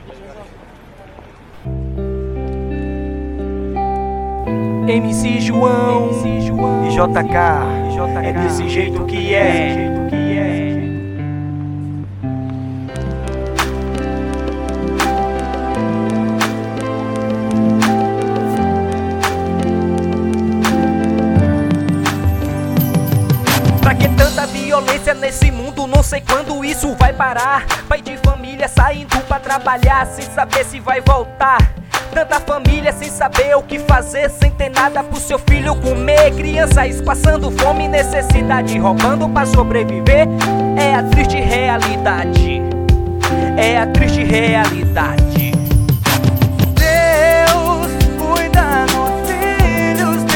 MC João e JK, é desse jeito que é. Pra que tanta violência nesse mundo? Não sei quando isso vai parar. Pai de família saindo pra trabalhar sem saber se vai voltar. Tanta família sem saber o que fazer, sem ter nada pro seu filho comer. Crianças passando fome e necessidade, roubando pra sobreviver. É a triste realidade, é a triste realidade. Deus, cuida dos filhos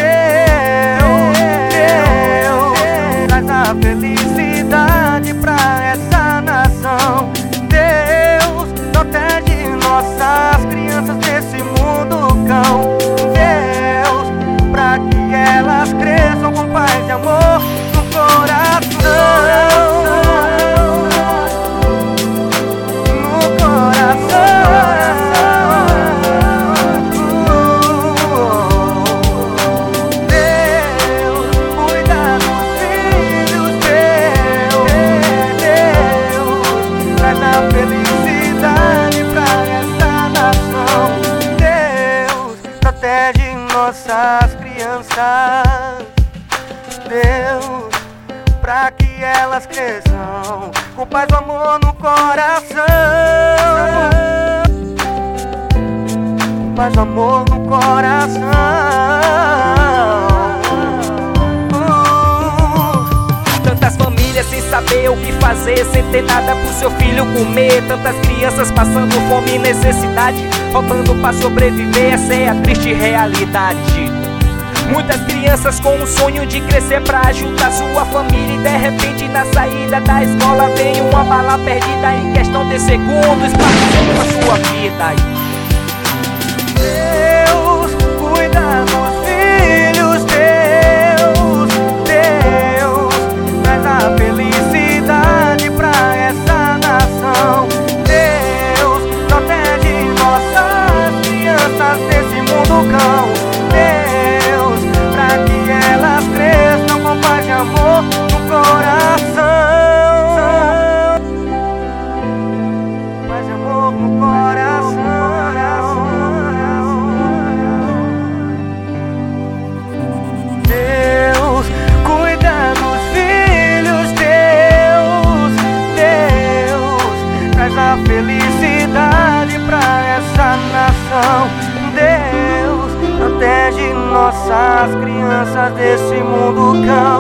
Deus, traz a felicidade pra essa nação. Deus, protege nossas crianças desse mundo cão. Deus, pra que elas cresçam com paz e amor no coração. No coração. Deus, cuida dos filhos Deus, traz a felicidade pra essa nação. Protege nossas crianças, Deus, pra que elas cresçam com paz e amor no coração. Com paz e amor no coração. Tantas famílias sem saber o que fazer, sem ter nada pro seu filho comer. Tantas crianças passando fome e necessidade, roubando pra sobreviver. Essa é a triste realidade. Muitas crianças com o sonho de crescer pra ajudar sua família, e de repente na saída da escola vem uma bala perdida. Em questão de segundos, passando a sua vida. Deus, cuida dos filhos Deus, traz a felicidade pra essa nação. Deus, protege nossas crianças desse mundo cão. Deus, pra que elas cresçam com paz e amor no coração. Paz e amor no coração. Deus, cuida dos filhos Deus, traz a felicidade pra essa nação. Deus, protege nossas crianças desse mundo cão.